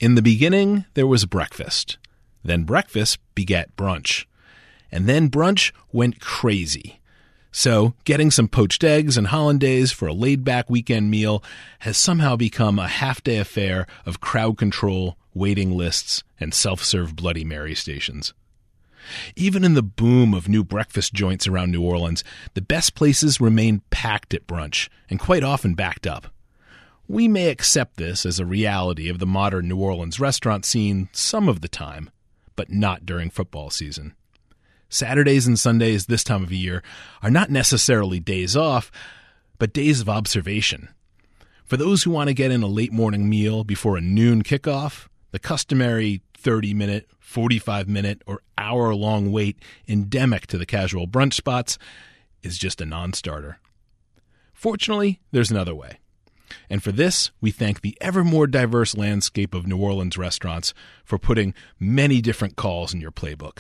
In the beginning, there was breakfast. Then breakfast begat brunch. And then brunch went crazy. So getting some poached eggs and hollandaise for a laid-back weekend meal has somehow become a half-day affair of crowd control, waiting lists, and self-serve Bloody Mary stations. Even in the boom of new breakfast joints around New Orleans, the best places remain packed at brunch and quite often backed up. We may accept this as a reality of the modern New Orleans restaurant scene some of the time, but not during football season. Saturdays and Sundays this time of year are not necessarily days off, but days of observation. For those who want to get in a late morning meal before a noon kickoff, the customary 30-minute, 45-minute, or hour-long wait endemic to the casual brunch spots is just a non-starter. Fortunately, there's another way. And for this, we thank the ever more diverse landscape of New Orleans restaurants for putting many different calls in your playbook.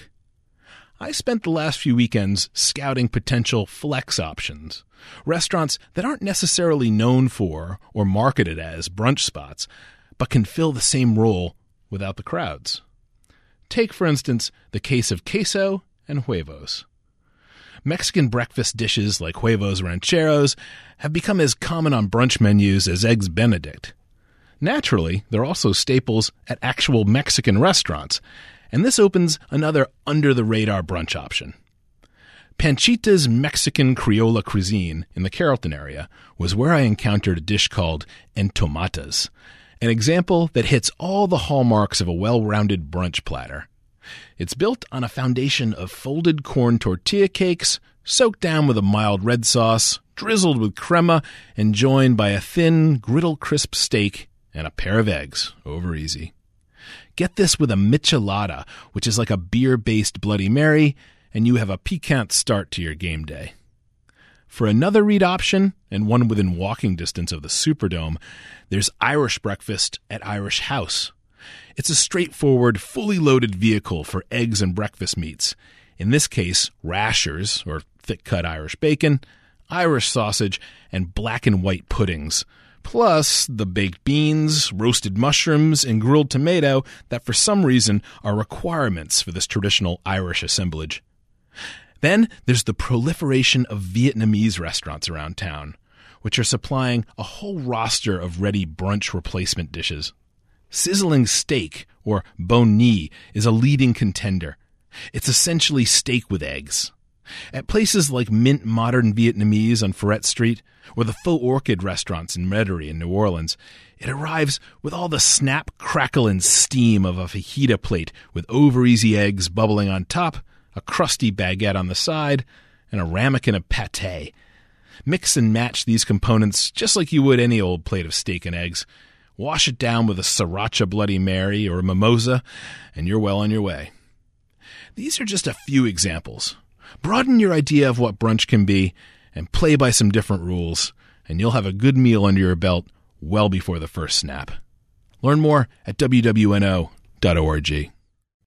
I spent the last few weekends scouting potential flex options, restaurants that aren't necessarily known for or marketed as brunch spots, but can fill the same role without the crowds. Take, for instance, the case of queso and huevos. Mexican breakfast dishes like huevos rancheros have become as common on brunch menus as eggs Benedict. Naturally, they're also staples at actual Mexican restaurants, and this opens another under-the-radar brunch option. Panchita's Mexican Criolla cuisine in the Carrollton area was where I encountered a dish called entomatas, an example that hits all the hallmarks of a well-rounded brunch platter. It's built on a foundation of folded corn tortilla cakes, soaked down with a mild red sauce, drizzled with crema, and joined by a thin, griddle-crisp steak and a pair of eggs, over easy. Get this with a michelada, which is like a beer-based Bloody Mary, and you have a piquant start to your game day. For another read option, and one within walking distance of the Superdome, there's Irish breakfast at Irish House. It's a straightforward, fully loaded vehicle for eggs and breakfast meats. In this case, rashers, or thick-cut Irish bacon, Irish sausage, and black and white puddings, plus the baked beans, roasted mushrooms, and grilled tomato that for some reason are requirements for this traditional Irish assemblage. Then there's the proliferation of Vietnamese restaurants around town, which are supplying a whole roster of ready brunch replacement dishes. Sizzling steak, or banh mi, is a leading contender. It's essentially steak with eggs. At places like Mint Modern Vietnamese on Ferret Street, or the Faux Orchid restaurants in Metairie in New Orleans, it arrives with all the snap, crackle, and steam of a fajita plate with over-easy eggs bubbling on top, a crusty baguette on the side, and a ramekin of pâté. Mix and match these components just like you would any old plate of steak and eggs. Wash it down with a sriracha Bloody Mary or a mimosa, and you're well on your way. These are just a few examples. Broaden your idea of what brunch can be and play by some different rules, and you'll have a good meal under your belt well before the first snap. Learn more at wwno.org.